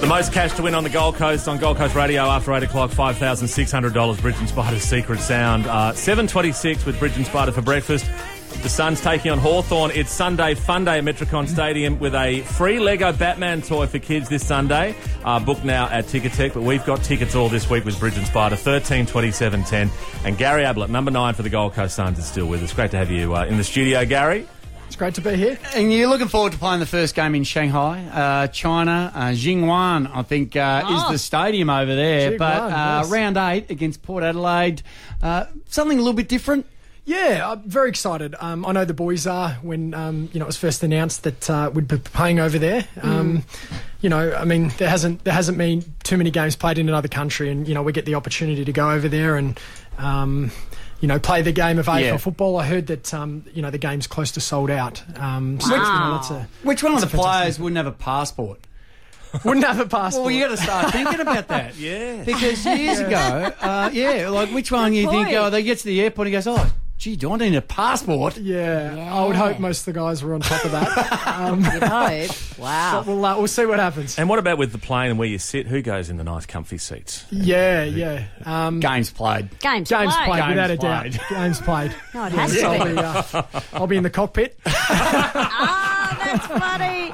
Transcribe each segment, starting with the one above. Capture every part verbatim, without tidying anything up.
most cash to win on the Gold Coast on Gold Coast Radio after eight o'clock, five thousand six hundred dollars. Bridge and Spider's Secret Sound. Uh, seven twenty-six with Bridge and Spider for breakfast. The Suns taking on Hawthorn. It's Sunday Fun Day at Metricon Stadium with a free Lego Batman toy for kids this Sunday. Uh, book now at Ticketek, but we've got tickets all this week with Bridge and Spider, thirteen twenty-seven ten. And Gary Ablett, number nine for the Gold Coast Suns, is still with us. Great to have you uh, in the studio, Gary. It's great to be here. And you're looking forward to playing the first game in Shanghai, uh, China. Uh, Jingwan, I think, uh, oh. is the stadium over there. Jingwan, but uh, yes. round eight against Port Adelaide, uh, something a little bit different. Yeah, I'm very excited. Um, I know the boys are when um, you know it was first announced that uh, we'd be playing over there. Um, mm. You know, I mean, there hasn't there hasn't been too many games played in another country, and you know we get the opportunity to go over there and. Um, You know, play the game of A F L yeah. football. I heard that, um, you know, the game's close to sold out. Um, so, wow. you know, that's a, Which one of the that's players wouldn't have a passport? Wouldn't have a passport. Well, you got to start thinking about that. Yeah. Because years ago, uh, yeah, like which one you think, oh, they get to the airport and he goes, oh, gee, do I need a passport? Yeah, Yeah. I would hope most of the guys were on top of that. Um, You'd hope. Wow. but we'll, uh, we'll see what happens. And what about with the plane and where you sit? Who goes in the nice comfy seats? Yeah, yeah. Um, Games played. Games, Games played. played, Games without a played. doubt. Games played. No, it has Yes, to I'll be. be, uh, I'll be in the cockpit. Ah, that's funny.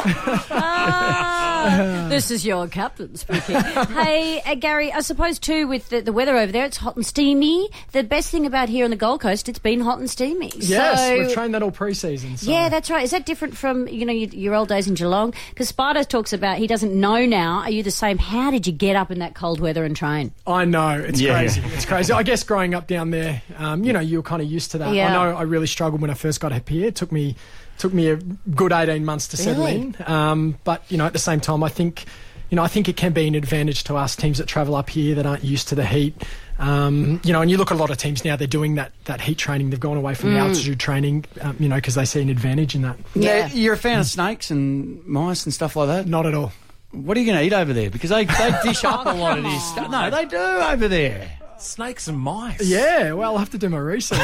Ah, this is your captain speaking. Hey, uh, Gary, I suppose too with the, the weather over there, it's hot and steamy. The best thing about here on the Gold Coast, it's been hot and steamy. Yes, so, we've trained that all pre-season. So. Yeah, that's right. Is that different from, you know, your, your old days in Geelong? Because Spider talks about he doesn't know now. Are you the same? How did you get up in that cold weather and train? I know, it's Yeah. crazy. It's crazy. I guess growing up down there, um, you know, you were kind of used to that. Yeah. I know I really struggled when I first got up here. It took me took me a good eighteen months to settle Really? in. Um, but, you know, at the same time, I think, you know, I think it can be an advantage to us teams that travel up here that aren't used to the heat. Um, you know, and you look at a lot of teams now, they're doing that, that heat training. They've gone away from the altitude training, um, you know, because they see an advantage in that. Yeah. You're a fan of snakes and mice and stuff like that? Not at all. What are you going to eat over there? Because they, they dish up a lot of this stuff. No, they do over there. Snakes and mice. Yeah, well, I'll have to do my research.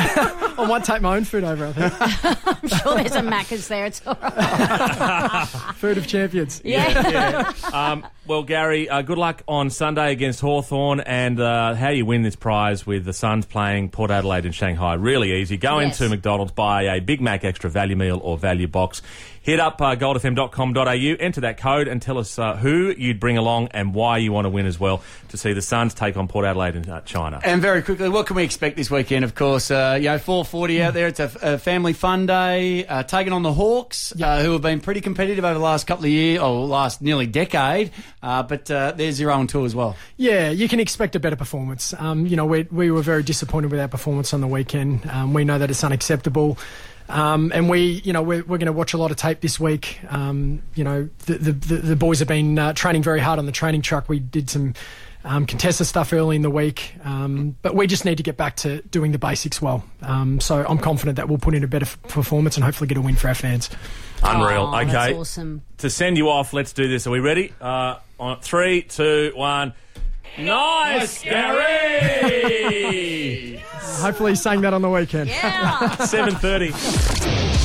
I might take my own food over, I think. I'm sure there's a Macca's there. It's all right. Food of champions. Yeah. yeah. Um, well, Gary, uh, good luck on Sunday against Hawthorn, and uh, how you win this prize with the Suns playing Port Adelaide and Shanghai. Really easy. Go Yes. into McDonald's, buy a Big Mac extra value meal or value box. Hit up uh, gold f m dot com dot a u, enter that code and tell us uh, who you'd bring along and why you want to win as well to see the Suns take on Port Adelaide and uh, China. And very quickly, what can we expect this weekend? Of course, uh, you know, four forty out there. It's a, a family fun day. Uh, taking on the Hawks, uh, who have been pretty competitive over the last couple of years, or last nearly decade. Uh, but uh, they're zero and two as well. Yeah, you can expect a better performance. Um, you know, we we were very disappointed with our performance on the weekend. Um, we know that it's unacceptable. Um, and we, you know, we're, we're going to watch a lot of tape this week. Um, you know, the, the, the, the boys have been uh, training very hard on the training truck. We did some um, contested stuff early in the week. Um, but we just need to get back to doing the basics well. Um, so I'm confident that we'll put in a better f- performance and hopefully get a win for our fans. Unreal. Oh, okay. that's awesome. To send you off, let's do this. Are we ready? Uh, on three, two, one. Nice, Gary! Hopefully he sang that on the weekend. Yeah. seven thirty.